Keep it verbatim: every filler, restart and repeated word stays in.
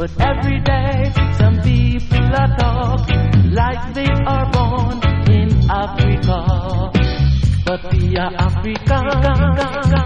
But every day some people are talk like they are born in Africa. But we are African.